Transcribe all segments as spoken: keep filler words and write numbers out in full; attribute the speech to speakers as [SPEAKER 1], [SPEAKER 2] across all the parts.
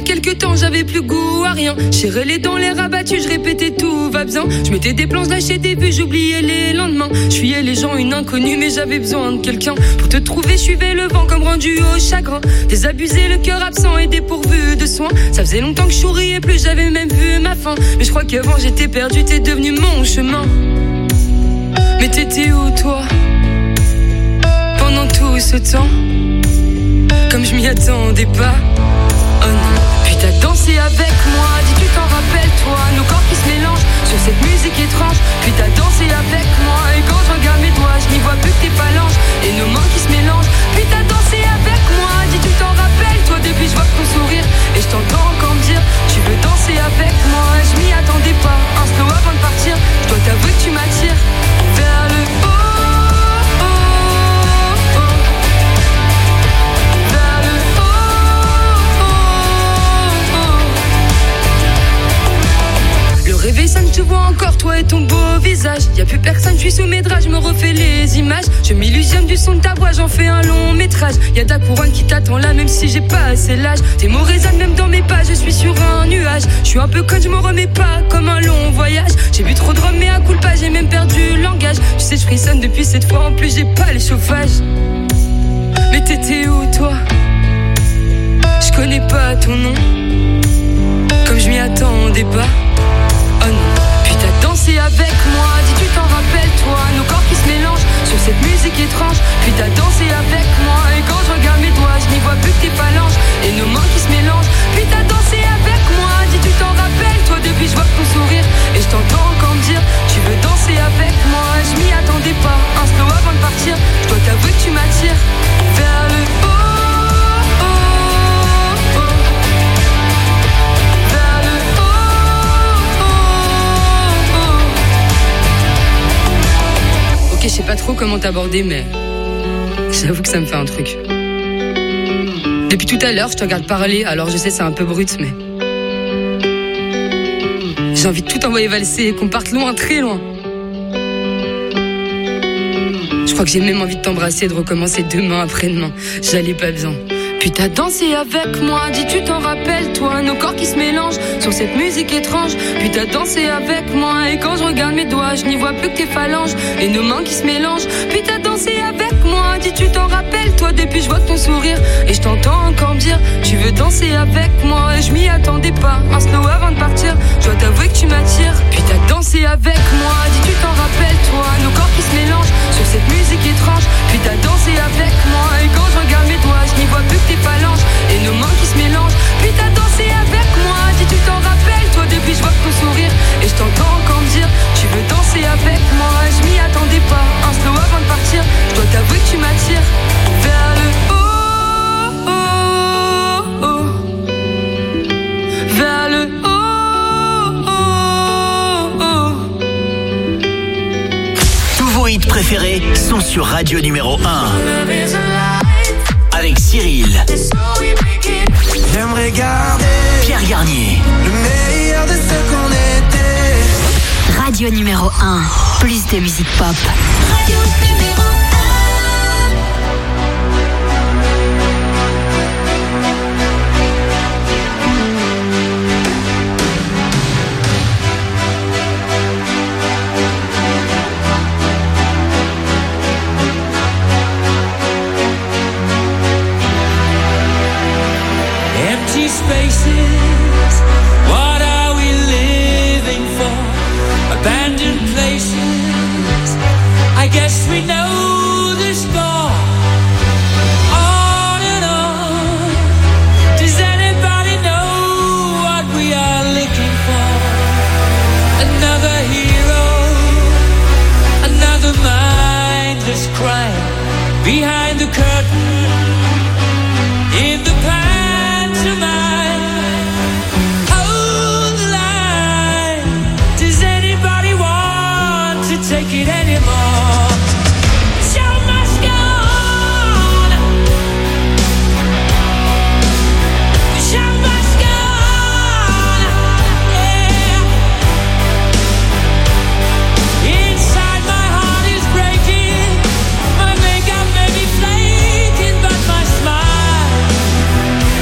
[SPEAKER 1] quelques temps, j'avais plus goût à rien. J'irais les dents, les rabattus, je répétais tout va bien. Je mettais des plans, je lâchais des vues, j'oubliais les lendemains. Je fuyais les gens, une inconnue, mais j'avais besoin de quelqu'un. Pour te trouver, je suivais le vent comme rendu au chagrin. Désabusé, le cœur absent et dépourvu de soins. Ça faisait longtemps que je souriais plus, j'avais même vu ma fin. Mais je crois qu'avant j'étais perdu, t'es devenu mon chemin. Mais t'étais où toi pendant tout ce temps? Comme je m'y attendais pas. Oh non. Puis t'as dansé avec moi, dis tu t'en rappelles toi. Nos corps qui se mélangent sur cette musique étrange. Puis t'as dansé avec moi. Et quand je regarde mes doigts, je n'y vois plus que tes phalanges et nos mains qui se mélangent. Puis t'as dansé avec moi, dis tu t'en rappelles toi. Depuis je vois ton sourire et je t'entends encore me dire tu veux danser avec moi. Je m'y attendais pas, un slow avant de partir. Je dois t'avouer que tu m'attires vers le haut. Rêver ça, je te vois encore, toi et ton beau visage. Y'a plus personne, je suis sous mes draps, je me refais les images. Je m'illusionne du son de ta voix, j'en fais un long métrage. Y'a ta couronne qui t'attend là, même si j'ai pas assez l'âge. Tes mots résonnent même dans mes pas, je suis sur un nuage. Je suis un peu conne, je me remets pas comme un long voyage. J'ai bu trop de rhum, mais à coup de pas, j'ai même perdu le langage. Tu sais, je frissonne depuis cette fois, en plus j'ai pas le chauffage. Mais t'étais où toi? Je connais pas ton nom, comme je m'y attendais pas. Oh non. Puis t'as dansé avec moi, dis tu t'en rappelles toi. Nos corps qui se mélangent sur cette musique étrange. Puis t'as dansé avec moi. Et quand je regarde mes doigts, je n'y vois plus que tes phalanges et nos mains qui se mélangent. Puis t'as dansé avec moi, dis tu t'en rappelles toi. Depuis je vois ton sourire et je t'entends encore me dire tu veux danser avec moi. Je m'y attendais pas, un slow avant de partir. Je dois t'avouer que tu m'attires vers le haut. Je sais pas trop comment t'aborder, mais j'avoue que ça me fait un truc. Depuis tout à l'heure, je te regarde parler, alors je sais c'est un peu brut, mais j'ai envie de tout envoyer valser et qu'on parte loin, très loin. Je crois que j'ai même envie de t'embrasser et de recommencer demain après-demain. J'allais pas bien. Puis t'as dansé avec moi, dis tu t'en rappelles toi. Nos corps qui se mélangent sur cette musique étrange. Puis t'as dansé avec moi. Et quand je regarde mes doigts, je n'y vois plus que tes phalanges et nos mains qui se mélangent. Puis t'as dansé avec moi, dis tu t'en rappelles toi. Depuis je vois ton sourire et je t'entends encore me dire tu veux danser avec moi. Et je m'y attendais pas, un slow avant de partir. Je dois t'avouer que tu m'attires. Puis t'as dansé avec moi, dis tu t'en rappelles toi. Nos corps qui se mélangent sur cette musique étrange. Puis t'as dansé avec moi. Et quand je regarde mes doigts, je n'y vois plus que tes phalanges et nos mains qui se mélangent. Puis t'as dansé avec moi, dis tu t'en rappelles toi. Depuis je vois ton sourire et je t'entends encore me dire tu veux danser avec moi. Je m'y attendais pas, un slow avant de partir. Je dois t'avouer que tu m'attires vers le haut, oh, oh. Vers le haut, oh, oh.
[SPEAKER 2] Tous vos hits préférés sont sur Radio numéro un. Avec Cyril,
[SPEAKER 3] j'aimerais garder
[SPEAKER 2] Pierre Garnier,
[SPEAKER 3] le meilleur de ce qu'on était.
[SPEAKER 4] Radio numéro un, plus de musique pop.
[SPEAKER 5] Radio numéro
[SPEAKER 6] Empty spaces, what are we living for? Abandoned places, I guess we know the score. On and on, does anybody know what we are looking for? Another hero, another mindless crime. Behind the curtain, in the past. Take it anymore. The show must go on. The show must go on. Yeah. Inside my heart is breaking. My makeup may be flaking, but my smile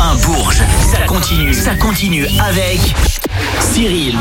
[SPEAKER 2] un Bourges. Ça continue, ça continue avec Cyril.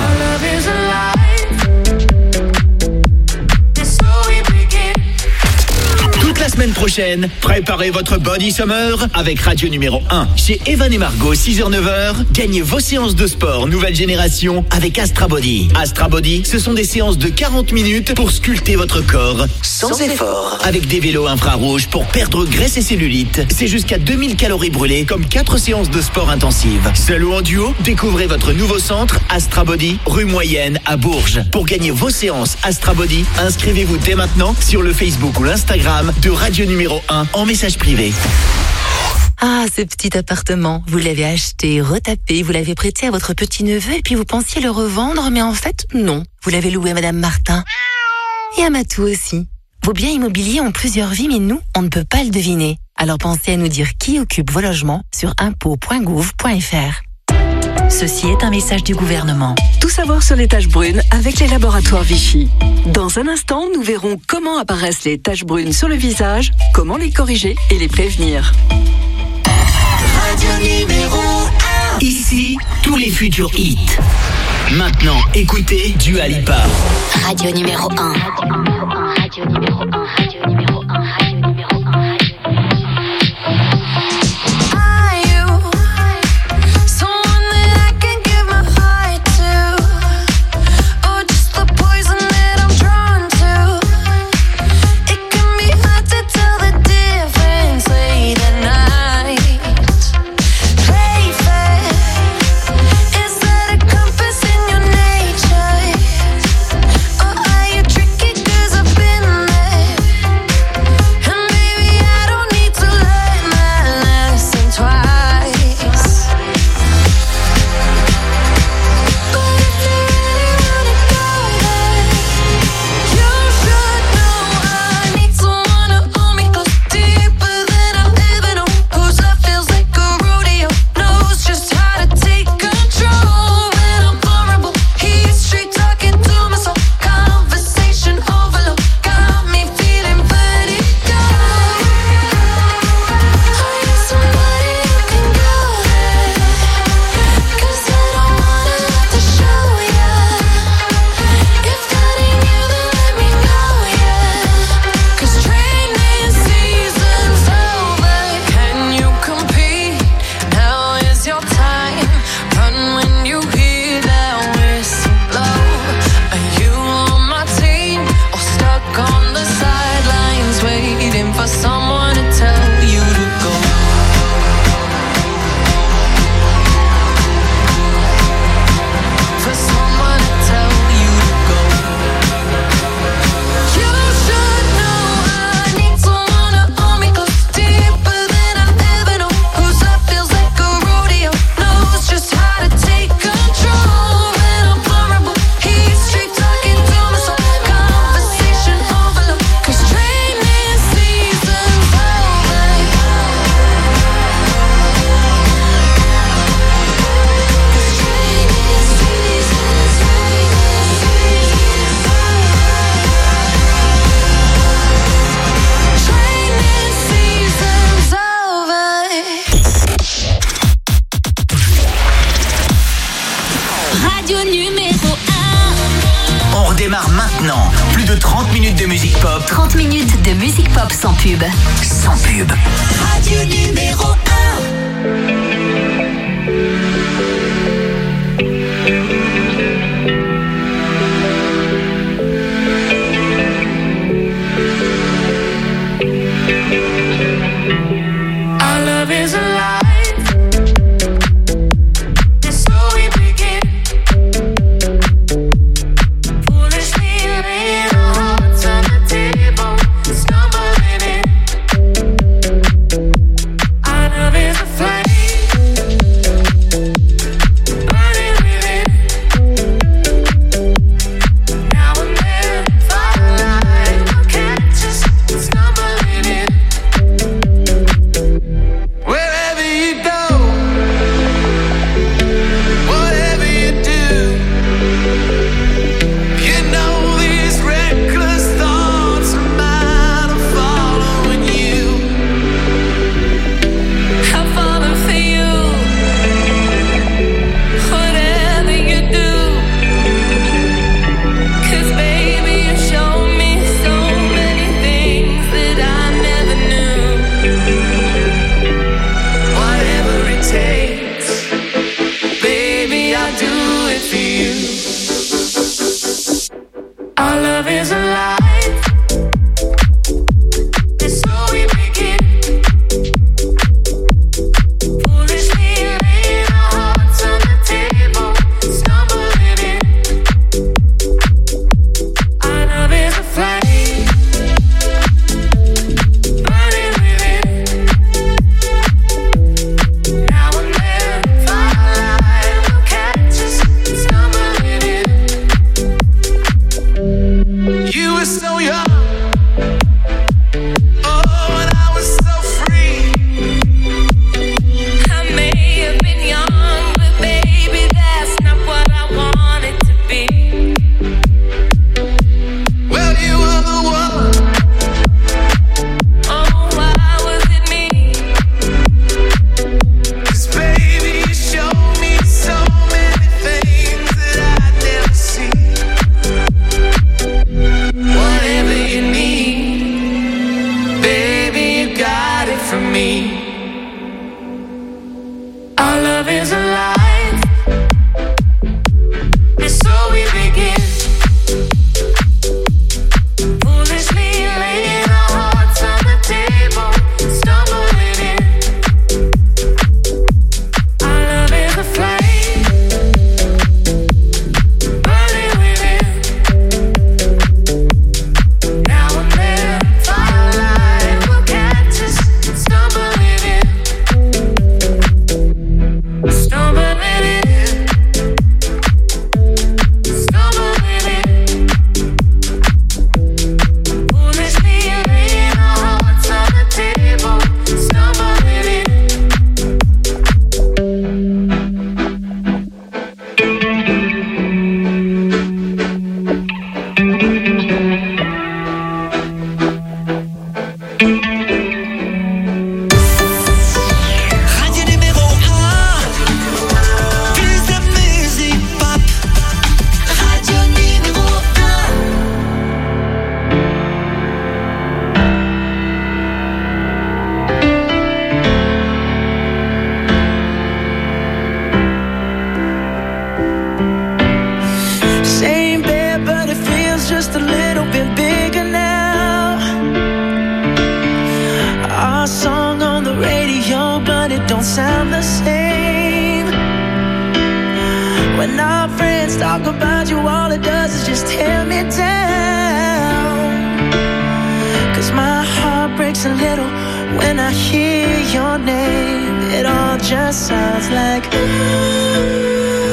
[SPEAKER 2] Toute la semaine prochaine, préparez votre body summer avec Radio numéro un. Chez Evan et Margot, six heures neuf heures, gagnez vos séances de sport nouvelle génération avec Astra Body. Astra Body, ce sont des séances de quarante minutes pour sculpter votre corps sans, sans effort. Avec des vélos infrarouges pour perdre graisse et cellulite. C'est jusqu'à deux mille calories brûlées comme quatre séances de sport intensives. Seul ou en duo, découvrez votre nouveau centre Astra Body, rue Moyenne à Bourges. Pour gagner vos séances Astra Body, inscrivez-vous dès maintenant sur le Facebook ou l'Instagram de Radio numéro un en message privé.
[SPEAKER 7] Ah, ce petit appartement, vous l'avez acheté, retapé, vous l'avez prêté à votre petit-neveu et puis vous pensiez le revendre, mais en fait, non. Vous l'avez loué à Madame Martin. Et à Matou aussi. Vos biens immobiliers ont plusieurs vies, mais nous, on ne peut pas le deviner. Alors pensez à nous dire qui occupe vos logements sur impôts point gouv point f r.
[SPEAKER 4] Ceci est un message du gouvernement.
[SPEAKER 8] Tout savoir sur les taches brunes avec les laboratoires Vichy. Dans un instant, nous verrons comment apparaissent les taches brunes sur le visage, comment les corriger et les prévenir.
[SPEAKER 3] Radio numéro un.
[SPEAKER 2] Ici, tous les futurs hits. Maintenant, écoutez Dua Lipa.
[SPEAKER 4] Radio numéro un. Radio numéro un. Radio numéro un. Radio numéro un. trente minutes de musique pop sans pub.
[SPEAKER 2] Sans pub.
[SPEAKER 3] Radio numéro un.
[SPEAKER 6] Our love is alive. Flame me. Our love is alive, and so we begin. Foolishly laying our hearts on the table, stumbling in. Our love is a flame, burning within. Now and then, firelight will catch us, stumbling in. Stumbling in, stumbling in. Foolishly laying our hearts on the table, stumbling in.
[SPEAKER 3] Radio numéro un. Plus de musique pop. Radio numéro un. Same bed, but it feels just a little bit bigger now. Our song on the radio, but it don't sound the same. When our friends talk about you, all it does is just tear me down. Cause my heart breaks a little when I hear your name. It all just sounds like ooh.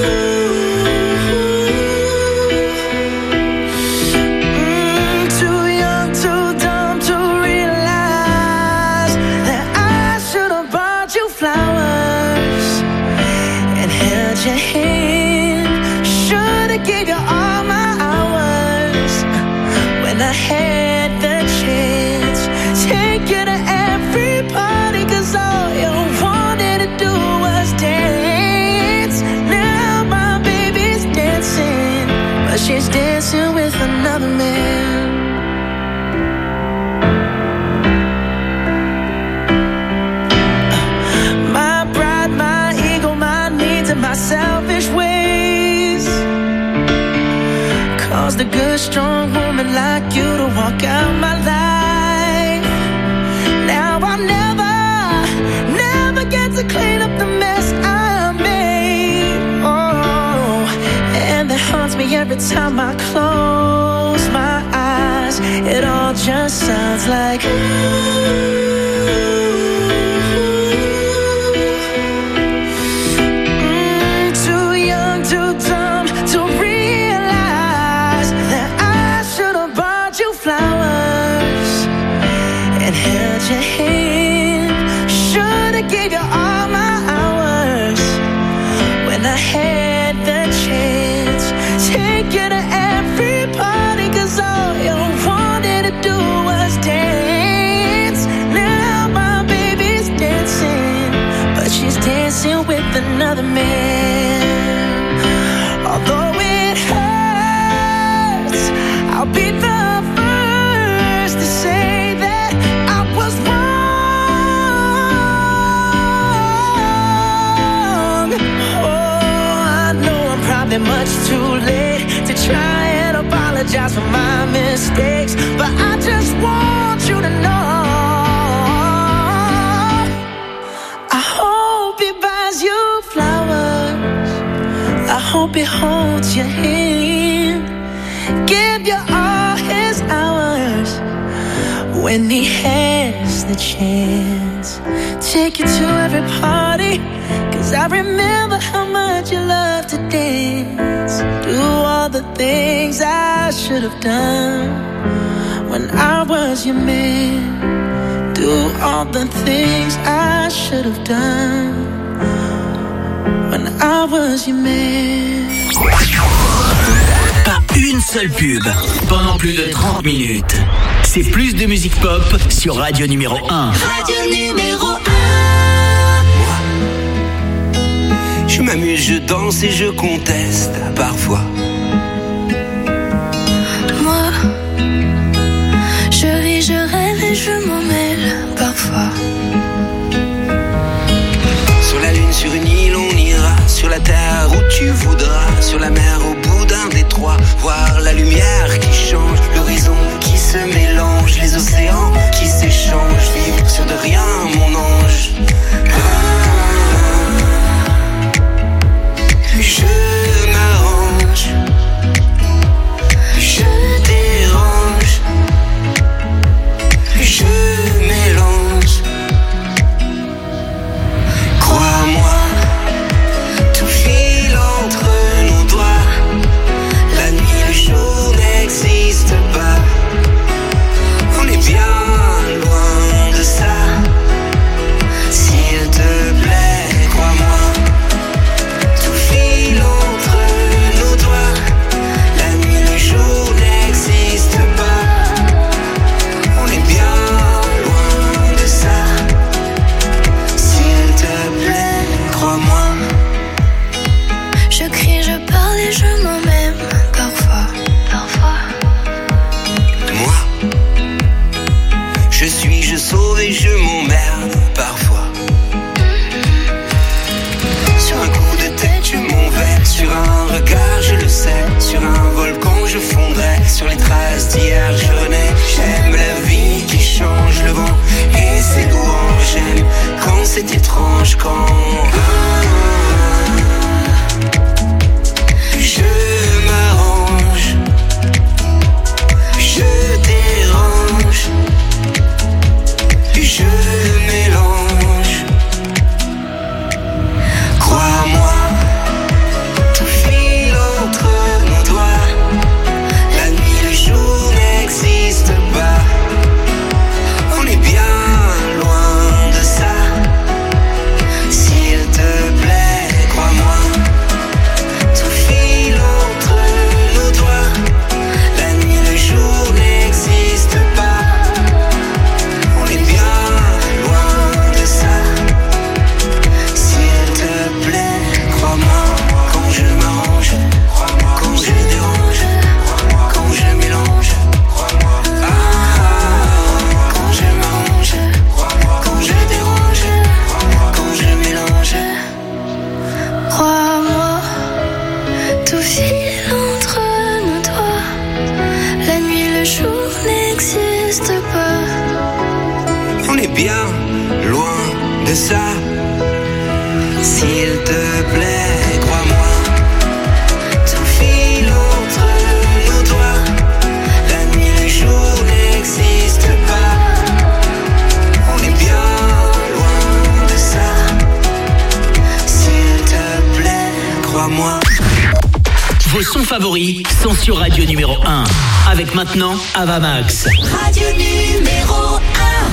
[SPEAKER 3] Mm, too young, too dumb to realize that I should have bought you flowers and held your hand. Should have gave you all my hours when I had the chance. Take you to every party, cause all you wanted to do was dance. Now my baby's dancing, but she's dancing with another man. My pride, my ego, my needs, and my selfish ways caused a good, strong woman like you to walk out my life. Now I'll never, never get to clean up the mess I made. Oh, and that haunts me every time I close my eyes. It all just sounds like ooh. Mm, too young, too dumb to realize that I should have bought you flowers and held your hand. Should have gave you all my hours when I had the chance. Take you to every party, cause all you wanted to do was dance. Now my baby's dancing, but she's dancing with another man. Although it hurts, I'll be the first to say that I was wrong. Oh, I know I'm probably much too late to try and apologize for my mistakes, but I just want you to know I hope he buys you flowers. I hope he holds your hand, give you all his hours when he has the chance. Take you to every party, cause I remember how much you love to dance. Do all the things I should have done when I was your man. Do all the things I should have done when I was your man.
[SPEAKER 2] Pas une seule pub pendant plus de trente minutes. C'est plus de musique pop sur Radio numéro un.
[SPEAKER 3] Radio numéro un. Je m'amuse, je danse et je conteste parfois.
[SPEAKER 5] Moi, je vis, je rêve et je m'en mêle parfois.
[SPEAKER 9] tu voudras. Sur la mer au bout d'un détroit, voir la lumière qui change, l'horizon qui se mélange, les océans qui s'échangent, vivre sur de rien mon ange. Je m'arrange, je dérange, je mélange. Crois-moi, tout file entre nos doigts. La nuit, le jour n'existe pas. On est bien loin de ça. S'il te plaît, crois-moi. Tout file entre nos doigts. La nuit, le jour n'existe pas. On est bien loin de ça. S'il te plaît, crois-moi.
[SPEAKER 10] Je crie, je parle et je m'emmène parfois, parfois.
[SPEAKER 9] Moi, je suis, je sauve et je m'emmerde parfois. Sur un coup de tête, je m'en vais. Sur un regard, je le sais. Sur un volcan, je fondrai. Sur les traces d'hier, je renais. J'aime la vie qui change le vent et ses louanges. J'aime quand c'est étrange, quand je m'arrange, je dérange, je mélange. Crois-moi, tout file entre nos doigts. La nuit, le jour n'existe pas. On est bien loin de ça. S'il te plaît, crois-moi. Tout file entre nos doigts. La nuit, le jour n'existe pas. On est bien loin de ça. S'il te plaît, crois-moi. Quand je m'arrange, quand je dérange, quand je mélange. Ah, quand je m'arrange, quand je dérange, quand je mélange.
[SPEAKER 10] Crois-moi, tout file entre nos doigts. La nuit, le jour n'existe pas.
[SPEAKER 9] On est bien loin de ça. S'il te plaît, crois-moi. Tout file entre nos doigts. La nuit, le jour n'existe pas. On est bien loin de ça. S'il te plaît, crois-moi.
[SPEAKER 2] Vos sons favoris sont sur Radio numéro un. Avec maintenant Avamax.
[SPEAKER 5] Radio numéro un.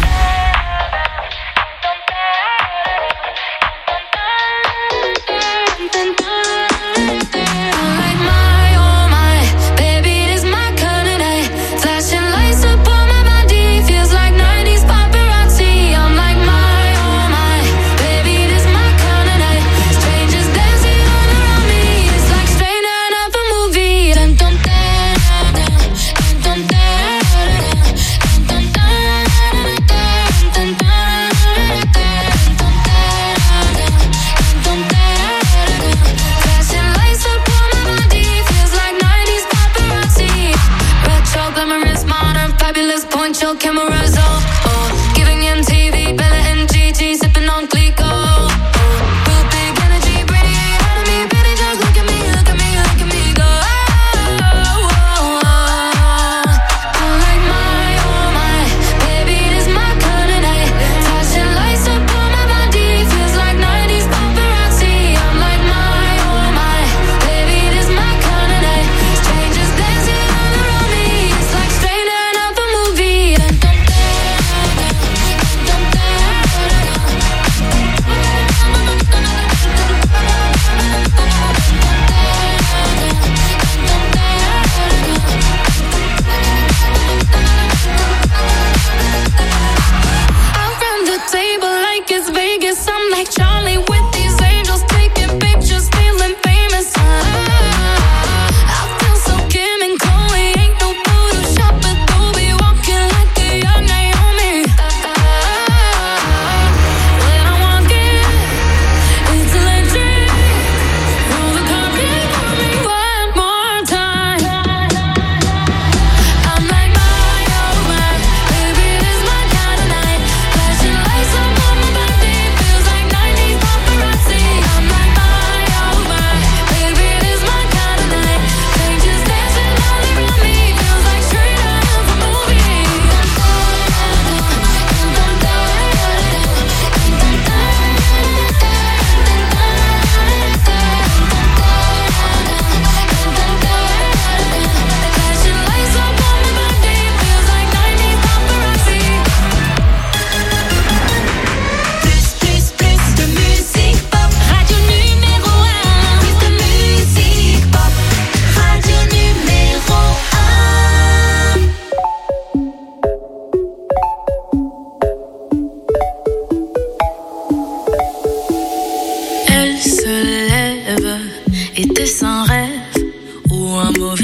[SPEAKER 6] Like my, oh my, baby, this my kind of night. Flashing lights up on my body, feels like nineties paparazzi. I'm like my, oh my, baby, this my kind of night. Strangers dancing all around me, it's like straight out of a movie. Dun, dun, dun, dun, dun, dun, dun, dun, dun, dun, dun, flashing lights up on my body, feels like nineties paparazzi. Retro, glamorous, modern, fabulous, point your cameras on. Oh, giving M T V, Bella and Gigi, sipping on Clico. Oh, real big energy, radiate out of me, baby, just look at me, look at me, look at me, go. Oh, oh, oh. I'm like my, oh my, baby, this my kind of night. Flashing lights up on my body, feels like nineties paparazzi. I'm like my, oh my, baby, this my kind of night. Strangers dancing all around me, it's like straight out of a movie. Dun, dun, dun.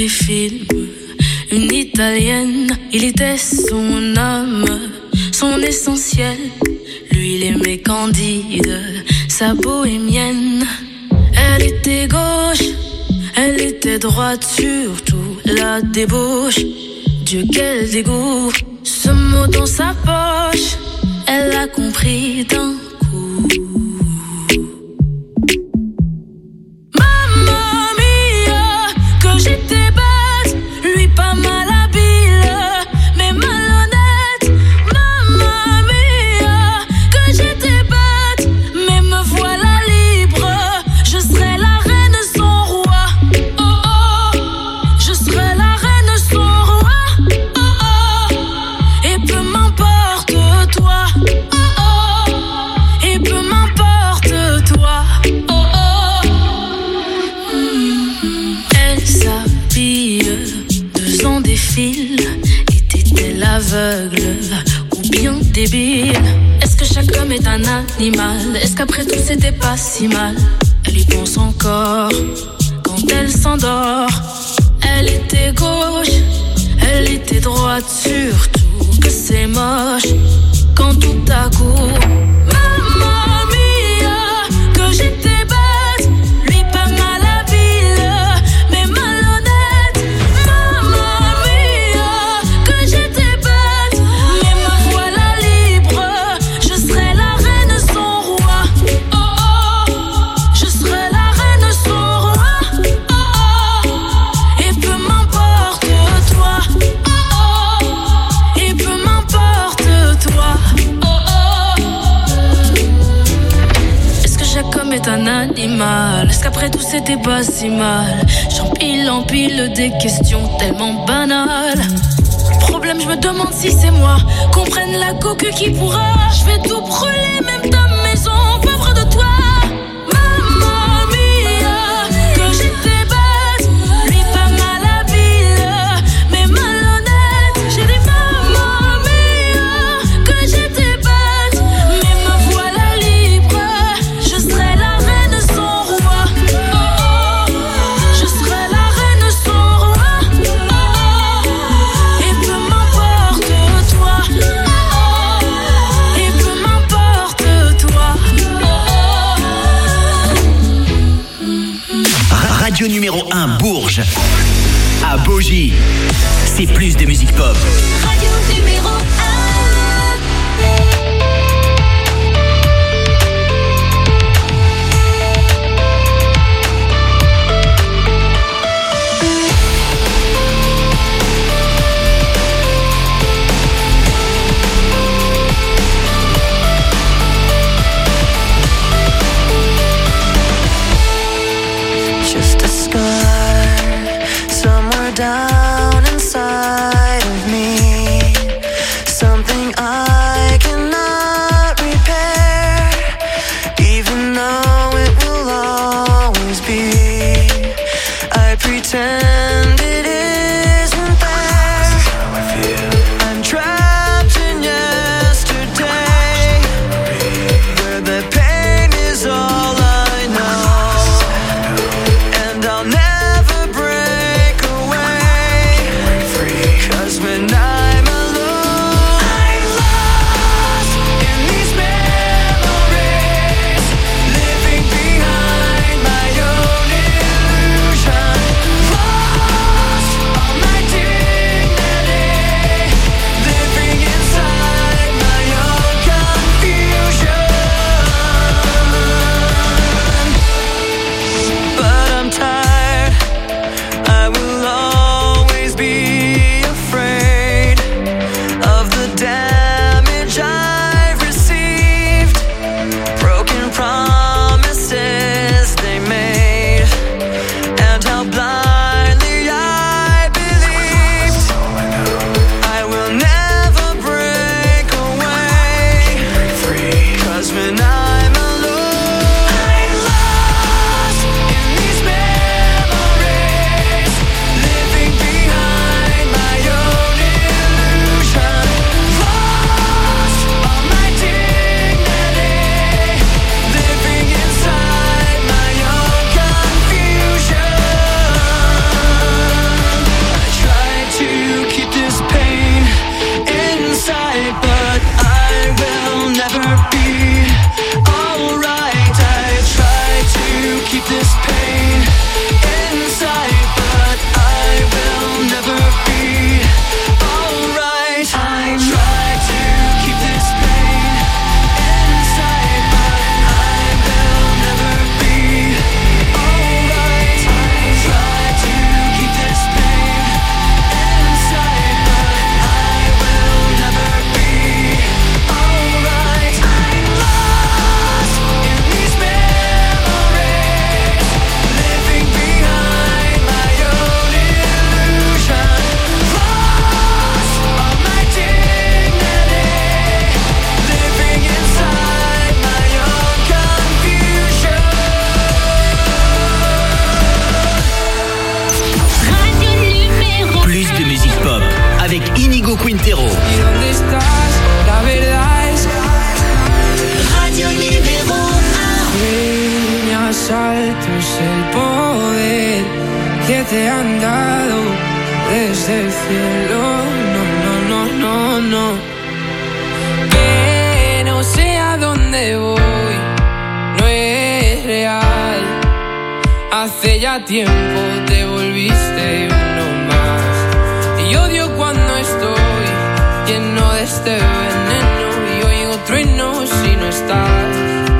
[SPEAKER 1] des films. Une italienne, il était son âme, son essentiel. Lui, il aimait Candide, sa bohémienne. Elle était gauche, elle était droite, surtout la débauche. Dieu, quel dégoût, ce mot dans sa poche, elle l'a compris d'un coup. Mamma mia, que j'étais bête, lui pas mal habile, mais malhonnête. Mamma mia, que j'étais bête, mais me voilà libre. Je serai la reine sans roi. Oh oh, je serai la reine sans roi. Oh oh, et peu m'importe toi. Oh oh, et peu m'importe toi. Oh oh, mm. Elle s'habille, deux ans défilent. Était-elle aveugle ou bien débile? Est-ce que chaque homme est un animal? Est-ce qu'après tout c'était pas si mal? Elle y pense encore quand elle s'endort. Elle était gauche, elle était droite, surtout que c'est moche quand tout à coup, mamma mia, que j'étais bête, lui pas mal habile, mais malhonnête. Mamma mia, que j'étais bête, mais me voilà libre. Je serai la reine sans roi. Oh oh, je serai la reine sans roi. Oh oh, et peu m'importe toi. Oh oh, et peu m'importe toi. Oh oh, est-ce que chaque homme est un animal? Est-ce qu'après tout c'était pas si mal? J'empile, empile des questions tellement banales. Problème, je me demande si c'est moi. Qu'on prenne la coque qui pourra. Je vais tout brûler, même ta maison, pauvre de toi. Mamma mia, que j'étais bête, lui pas mal habile, mais malhonnête. J'ai dit mamma mia, que j'étais bête, mais me voilà libre. Je serai la reine sans roi. Oh oh, je serai la reine sans roi. Oh oh, et peu m'importe toi. Oh oh, et peu m'importe toi.
[SPEAKER 2] Radio numéro un Bourges. À Bougie. C'est plus de musique pop.
[SPEAKER 5] Radio numéro un.
[SPEAKER 3] Just a scar somewhere down inside of me. Something I cannot repair, even though it will always be. I pretend it isn't there. This is how I feel. I'm trapped in yesterday, where the pain is all I know. And I'll never break away, 'cause when I'm alone, I'm lost in these memories, living behind my own illusion. Lost all my dignity, living inside my own confusion. But I'm tired, I will always be afraid of the damage I've received, broken promises they made, and how blindly I believed. I will never break away, 'cause when I'm alone, I'm lost in these memories, living behind my own illusion. Lost all my dignity, living inside my own confusion.
[SPEAKER 11] altos el poder que te han dado desde el cielo. No, no, no, no, no. Que no sé a dónde voy, no es real. Hace ya tiempo te volviste uno más. Y odio cuando estoy lleno de este veneno y oigo truenos si no estás.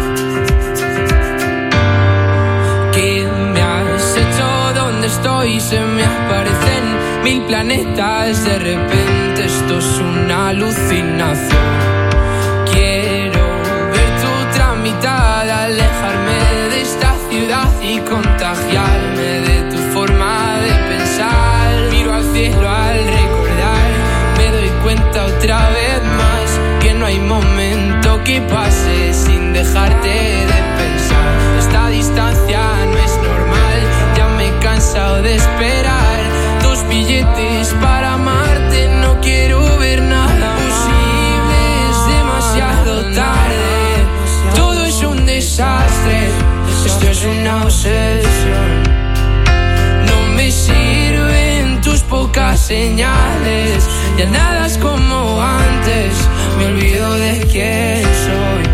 [SPEAKER 11] ¿Qué me has hecho? ¿Dónde estoy? Se me aparecen mil planetas. De repente esto es una alucinación. Quiero ver tu tramitar, alejarme de esta ciudad y contagiarme de tu forma de pensar. Miro al cielo al recordar, me doy cuenta otra vez más que no hay momento que pase sin dejarte de pensar. Esta distancia no es normal, ya me he cansado de esperar. Dos billetes para amarte, no quiero ver nada posible, es demasiado tarde. Todo es un desastre, esto es una obsesión. No me sirven tus pocas señales, ya nada es como antes, me olvido de quién soy.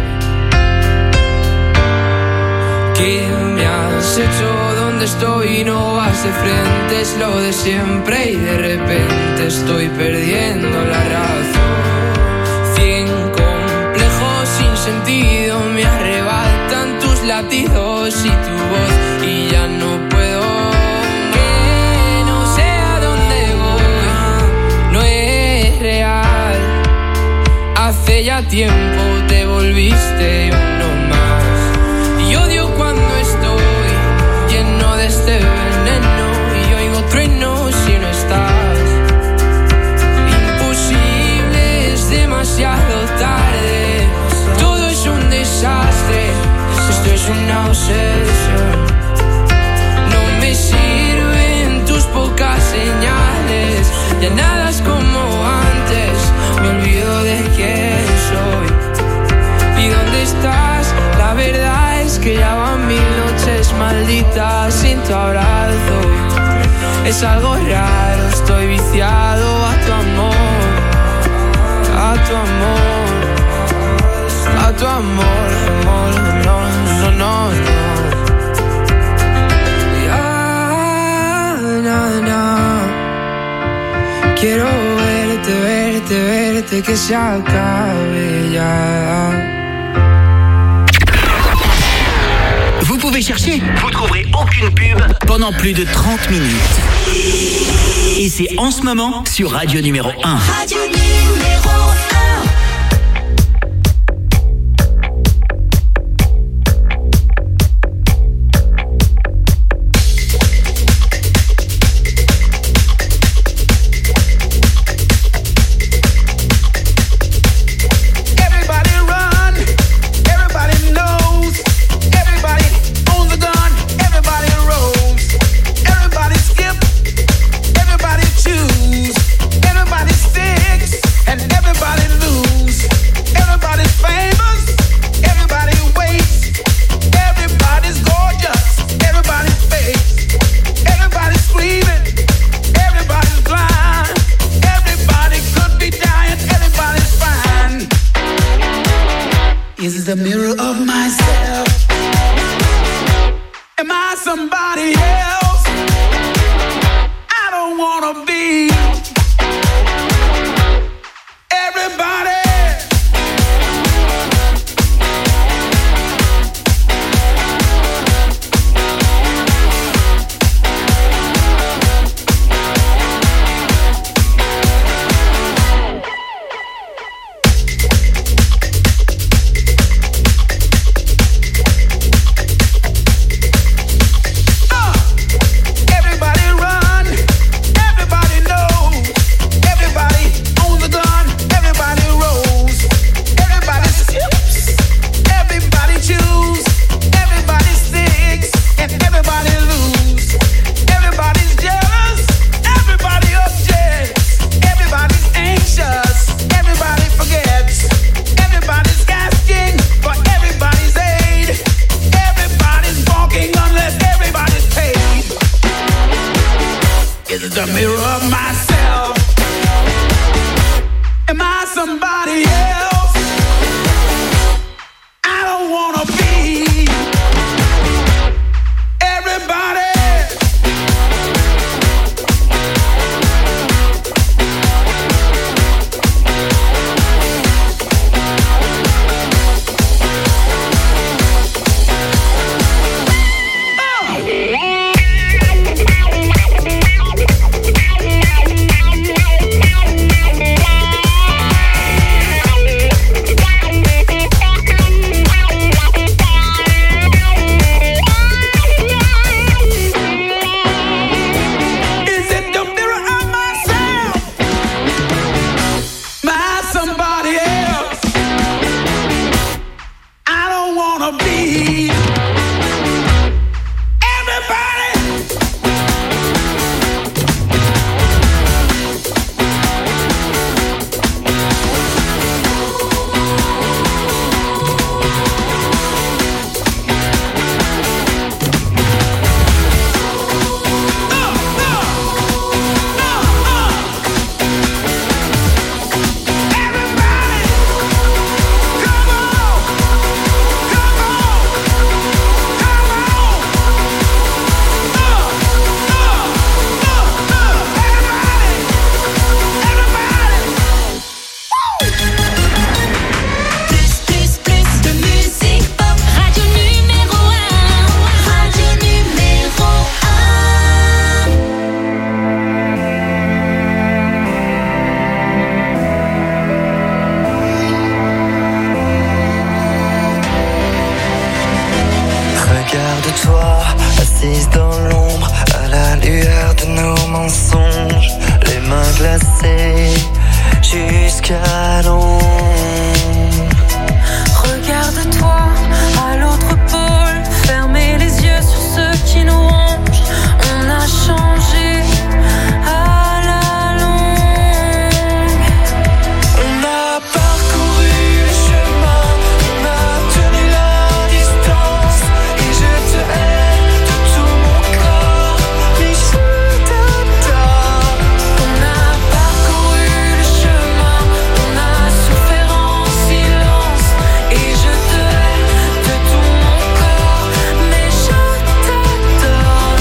[SPEAKER 11] ¿Qué me has hecho? ¿Dónde estoy? No vas de frente, es lo de siempre y de repente estoy perdiendo la razón. Cien complejos sin sentido me arrebatan tus latidos y tu voz y ya no puedo. Que no sé a dónde voy, no es real. Hace ya tiempo te volviste uno más. Y odio cuando estoy lleno de este veneno y oigo truenos si no estás. Imposible, es demasiado tarde. Todo es un desastre, esto es una obsesión. No me sirven tus pocas señales, ya nada es como antes, me olvido de quién soy. ¿Y dónde estás? La verdad es que ya van mil noches malditas sin tu abrazo. Es algo raro, estoy viciado a tu amor, a tu amor, a tu amor, amor, no, no, no, no. Ya, no, no. Quiero verte, verte, verte, que se acabe ya.
[SPEAKER 2] Vous pouvez chercher, vous trouverez aucune pub pendant plus de trente minutes. Et c'est en ce moment sur Radio Numéro un.
[SPEAKER 5] Radio Numéro un.
[SPEAKER 12] The mirror of myself. Am I somebody else? I don't wanna be everybody. Everybody wanna be. Everybody.
[SPEAKER 3] Regarde-toi, assise dans l'ombre, à la lueur de nos mensonges, les mains glacées jusqu'à l'ombre.
[SPEAKER 13] Regarde-toi, à l'autre pôle, fermez les yeux sur ceux qui nous rongent. On a changé à la longue.
[SPEAKER 3] On a parcouru le chemin, on a tenu la distance, et je te hais de tout mon corps, mais je t'adore.
[SPEAKER 13] On a parcouru le chemin, on a souffert en silence, et je te hais de tout mon corps, mais je t'adore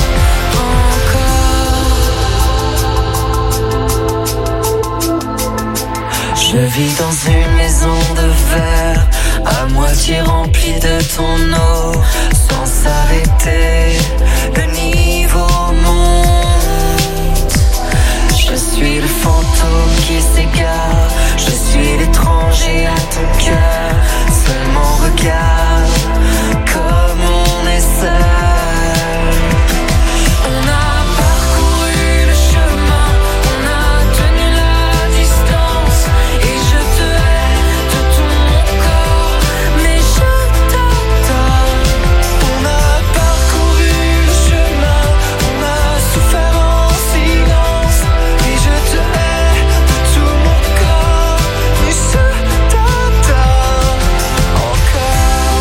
[SPEAKER 13] encore.
[SPEAKER 3] Je vis dans une maison de verre, à moitié remplie de ton eau, sans s'arrêter, le niveau monte. Je suis le fantôme qui s'égare, je suis l'étranger à ton cœur. Seulement regarde comme on est seul.
[SPEAKER 13] On a parcouru le chemin, on a tenu la distance, et je te hais de tout mon corps, mais je t'adore.
[SPEAKER 3] On a parcouru le chemin, on a souffert en silence, et je te hais de tout mon corps, mais je t'adore encore.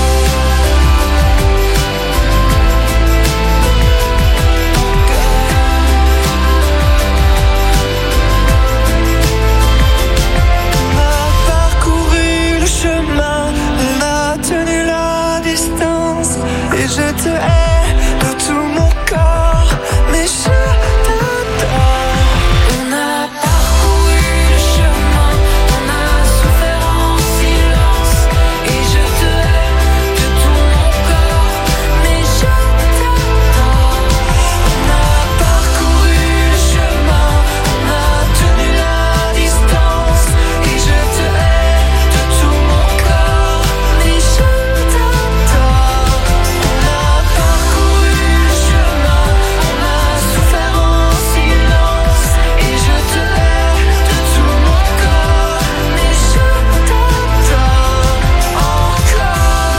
[SPEAKER 3] On a parcouru le chemin, on a tenu la distance, et je te hais de tout mon corps, mais je t'adore.
[SPEAKER 13] On a parcouru le chemin, on a souffert en silence, et je te hais de tout mon corps, mais je t'adore.
[SPEAKER 3] On a parcouru le chemin, on a tenu la distance, et je te hais de tout mon corps, mais je t'adore. On a parcouru le chemin, on a souffert en silence, et je te hais de tout mon corps, mais je t'adore encore,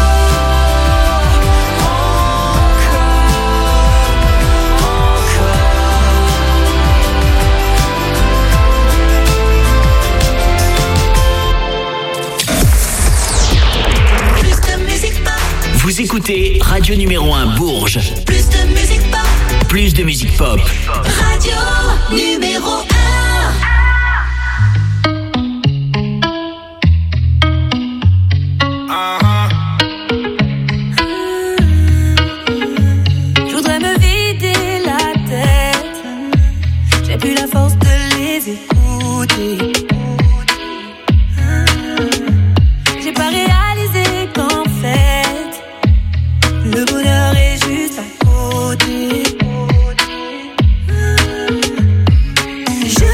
[SPEAKER 5] Plus de musique pop,
[SPEAKER 2] Vous écoutez Radio numéro un Bourges.
[SPEAKER 5] plus de musique pop,
[SPEAKER 2] Plus de musique pop.
[SPEAKER 5] radio numéro un.
[SPEAKER 13] Je voudrais me vider la tête, j'ai plus la force de les écouter. J'ai pas réalisé qu'en fait le bonheur est juste à côté. Je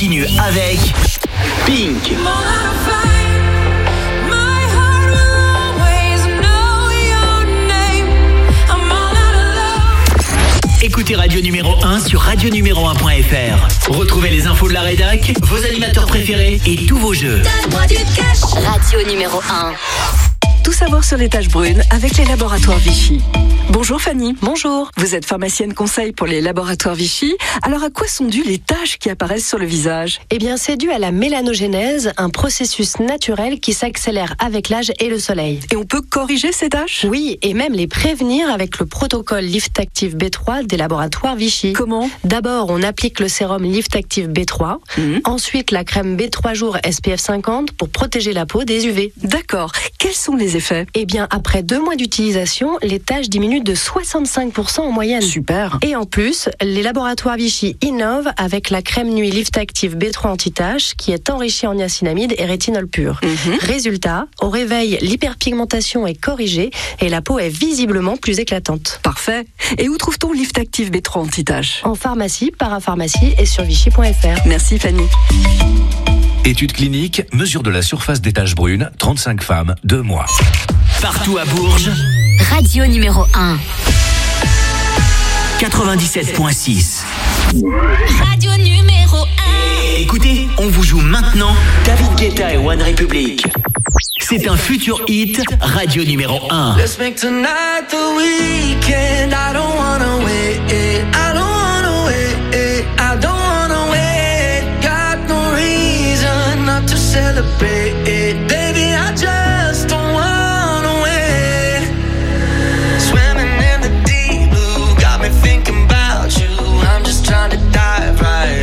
[SPEAKER 2] continue avec Pink. Écoutez Radio Numéro un sur radio numéro un point f r. Retrouvez les infos de la rédac, vos animateurs préférés et tous vos jeux.
[SPEAKER 5] Donne-moi du cash.
[SPEAKER 4] Radio numéro un.
[SPEAKER 8] Tout savoir sur les taches brunes avec les laboratoires Vichy. Bonjour Fanny. Bonjour. Vous êtes pharmacienne conseil pour les laboratoires Vichy. Alors à quoi sont dues les taches qui apparaissent sur le visage ?
[SPEAKER 14] Eh bien, c'est dû à la mélanogénèse, un processus naturel qui s'accélère avec l'âge et le soleil.
[SPEAKER 8] Et on peut corriger ces taches ?
[SPEAKER 14] Oui, et même les prévenir avec le protocole Lift Active B trois des laboratoires Vichy.
[SPEAKER 8] Comment ?
[SPEAKER 14] D'abord, on applique le sérum Lift Active B trois. Mmh. Ensuite, la crème B trois jours S P F cinquante pour protéger la peau des U V.
[SPEAKER 8] D'accord. Quels sont les effets ?
[SPEAKER 14] Eh bien, après deux mois d'utilisation, les taches diminuent de soixante-cinq pour cent en moyenne.
[SPEAKER 8] Super.
[SPEAKER 14] Et en plus, les laboratoires Vichy innovent avec la crème nuit Lift Active B trois anti-taches qui est enrichie en niacinamide et rétinol pur. Mmh. Résultat, au réveil, l'hyperpigmentation est corrigée et la peau est visiblement plus éclatante.
[SPEAKER 8] Parfait. Et où trouve-t-on Lift Active B trois anti-taches ?
[SPEAKER 14] En pharmacie, parapharmacie et sur vichy point f r.
[SPEAKER 8] Merci Fanny.
[SPEAKER 15] Étude clinique, mesure de la surface des taches brunes, trente-cinq femmes, deux mois.
[SPEAKER 2] Partout à Bourges,
[SPEAKER 4] Radio numéro un.
[SPEAKER 2] quatre-vingt-dix-sept point six.
[SPEAKER 5] Radio numéro un.
[SPEAKER 2] Écoutez, on vous joue maintenant David Guetta et One Republic. C'est un futur hit, Radio numéro un.
[SPEAKER 12] Let's make tonight the weekend. I don't wanna wait. I don't wanna wait. I don't wanna wait. Got no reason not to celebrate. Baby, I just don't wanna wait. Swimming in the deep blue, got me thinking about you. I'm just trying to dive right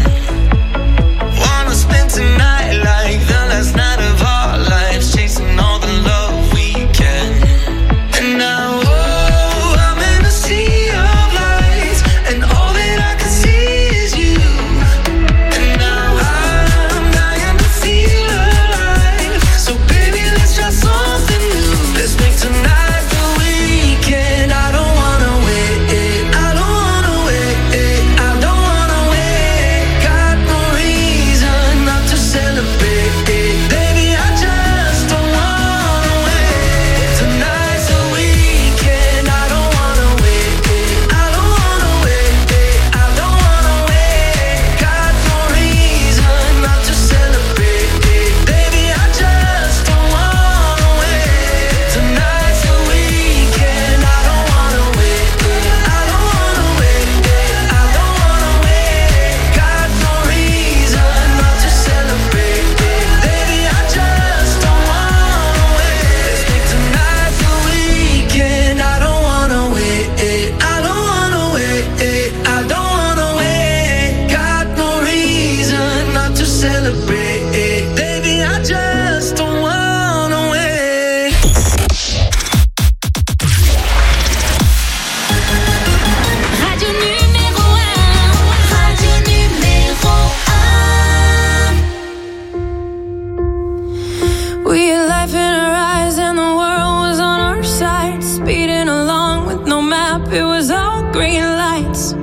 [SPEAKER 12] in. Wanna spend tonight like the last night of our lives, chasing all the love we can. And now, oh, I'm in a sea of lights, and all that I can see is you. And now I'm dying to feel alive. So baby, let's try something new. Let's make tonight the weekend. I don't wanna wait. I don't wanna wait. I don't wanna wait. Got no reason not to celebrate. Baby, I just don't wanna wait. Tonight's the weekend. I don't wanna wait. I don't wanna wait. I don't wanna wait. Got no reason not to celebrate. Baby, I just don't wanna wait. Tonight's the weekend. I don't wanna wait. I don't wanna wait. I don't wanna wait. Got no reason not to celebrate. Baby, I just don't wanna wait. Let's make tonight the weekend. I don't wanna wait. I don't wanna wait. I don't wanna wait. Got no reason not to celebrate. Baby, I just don't wanna wait.
[SPEAKER 5] Radio numéro un. Radio numéro un.
[SPEAKER 6] We had life in our eyes and the world was on our side. Speeding along with no map, it was all green lights.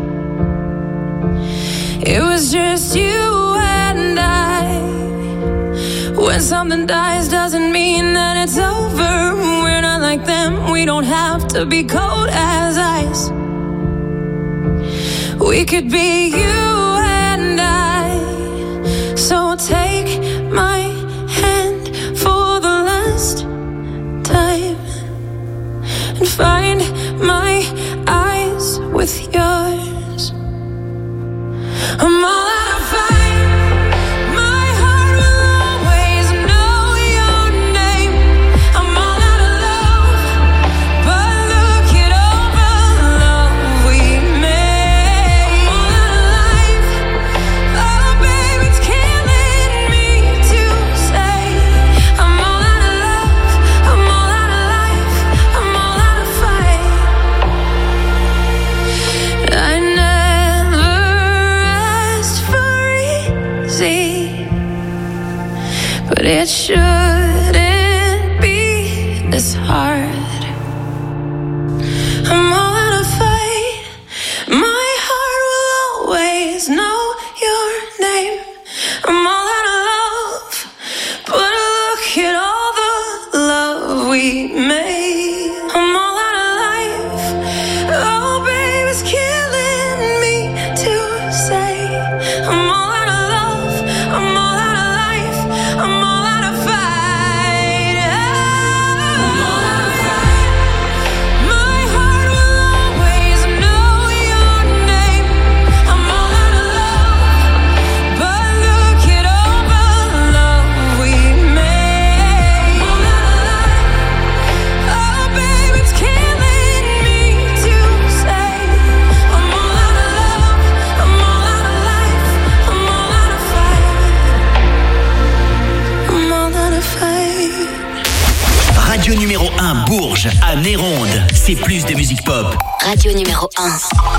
[SPEAKER 6] It was just you and I. When something dies doesn't mean that it's over. We're not like them, we don't have to be cold as ice. We could be you and I. So take my hand for the last time and find my eyes with yours. I'm all out of fight. My heart will always know your name. I'm all out of love, but look it over the love we made. I'm all out of life. Oh baby, it's killing me to say. I'm all out of love. I'm all out of life. I'm all out of fight. I never asked for easy, but it shouldn't be this hard. I'm all out of fight. My heart will always know your name.
[SPEAKER 2] Bourges, à Néronde, c'est plus de musique pop.
[SPEAKER 4] Radio numéro un.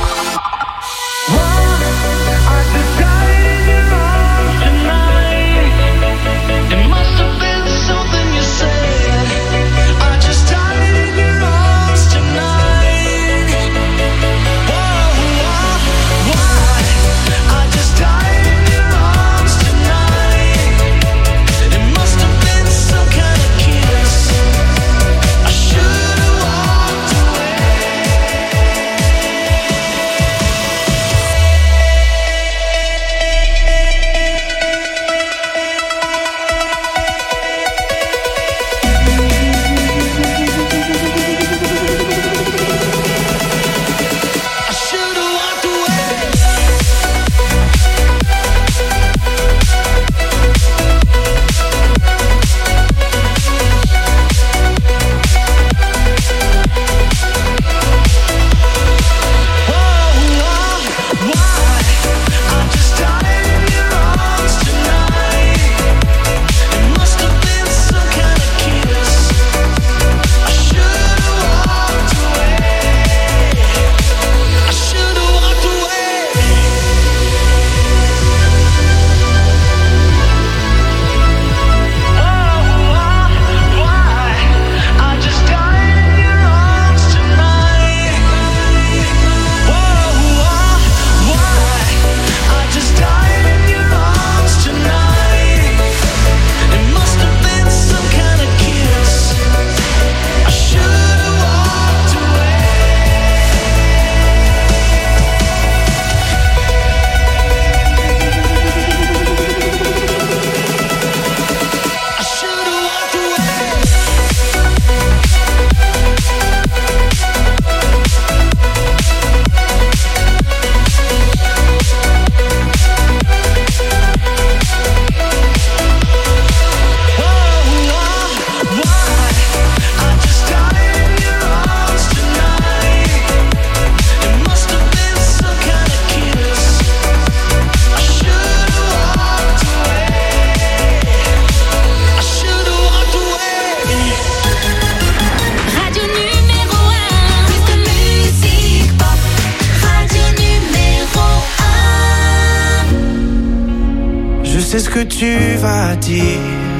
[SPEAKER 12] C'est ce que tu vas dire,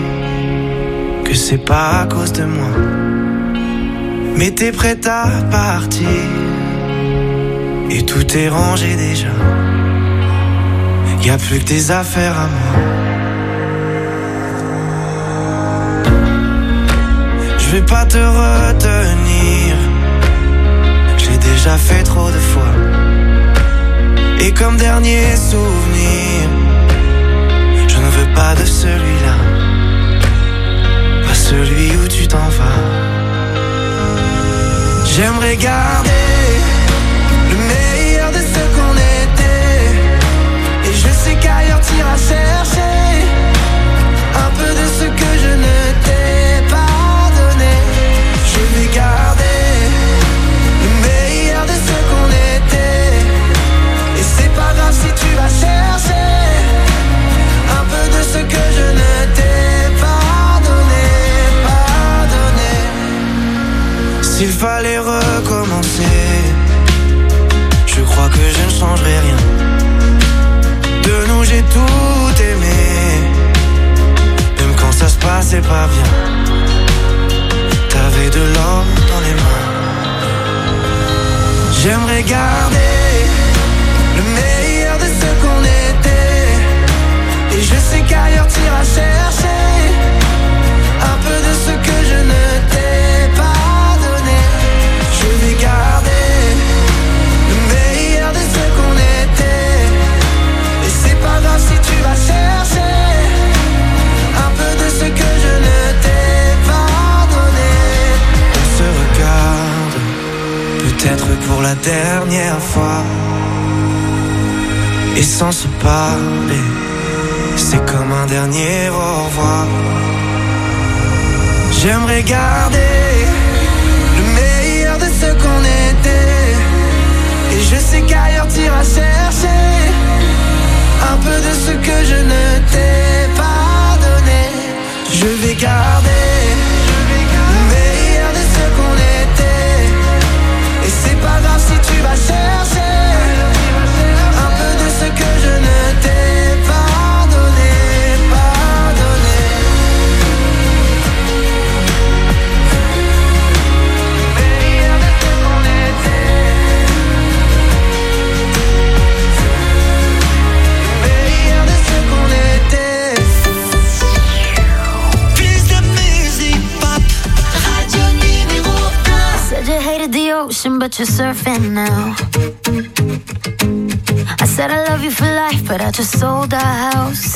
[SPEAKER 12] que c'est pas à cause de moi, mais t'es prête à partir, et tout est rangé déjà. Y'a plus que tes affaires à moi. Je vais pas te retenir, j'ai déjà fait trop de fois, et comme dernier souvenir, je ne veux pas de celui-là, pas celui où tu t'en vas. J'aimerais garder le meilleur de ce qu'on était, et je sais qu'ailleurs t'iras chercher un peu de ce que je ne t'ai pas donné. Je vais garder le meilleur de ce qu'on était, et c'est pas grave si tu vas chercher un peu de ce que je ne t'ai pas donné, pas donné. S'il fallait recommencer, je crois que je ne changerai rien. De nous j'ai tout aimé, même quand ça se passait pas bien. T'avais de l'or dans les mains. J'aimerais garder le meilleur de ce qu'on était, et je sais qu'ailleurs t'iras chercher un peu de ce que je ne t'ai pas donné. Je vais garder le meilleur de ce qu'on était, et c'est pas grave si tu vas chercher un peu de ce que je ne t'ai pas donné. On se regarde, peut-être pour la dernière fois, et sans se parler, c'est comme un dernier au revoir. J'aimerais garder le meilleur de ce qu'on était, et je sais qu'ailleurs t'iras chercher un peu de ce que je ne t'ai pas donné. Je vais garder le meilleur de ce qu'on
[SPEAKER 16] hated the ocean, but you're surfing now. I said I love you for life, but I just sold our house.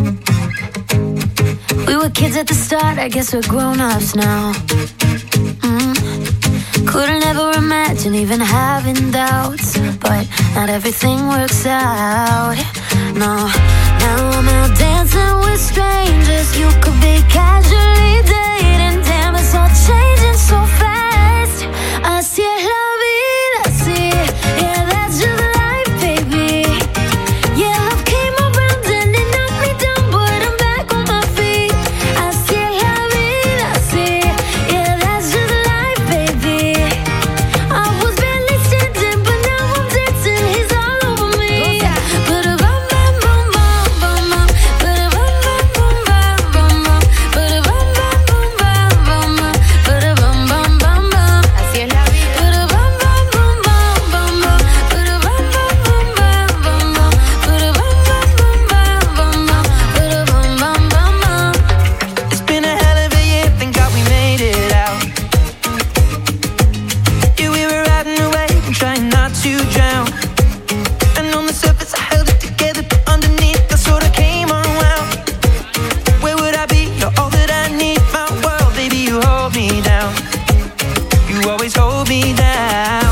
[SPEAKER 16] We were kids at the start, I guess we're grown-ups now. Mm. Couldn't ever imagine even having doubts, but not everything works out. No, now I'm out dancing with strangers. You could be casually dating. Damn, it's all changing so fast. Así es la vida, sí. Yeah, that's just life, baby. Yeah, love came around and it knocked me down, but I'm back on my feet. Así es la vida, sí. Yeah, that's just life, baby. I was barely standing, but now I'm dancing. He's all over me. But a bum bum bum bum bum bum. But a bum bum bum bum bum bum. But a bum bum bum bum bum bum. But a bum bum bum bum. Así es la vida. But a bum bum bum bum bum bum. But a bum bum bum bum bum bum. But a bum bum bum bum bum bum. But a bum bum bum bum.
[SPEAKER 12] It's been a hell of a year, thank God we made it out. Yeah, we were riding away and trying not to drown. And on the surface I held it together, but underneath I sort of came unwound. Where would I be? You're all that I need. My world, baby, you hold me down. You always hold me down.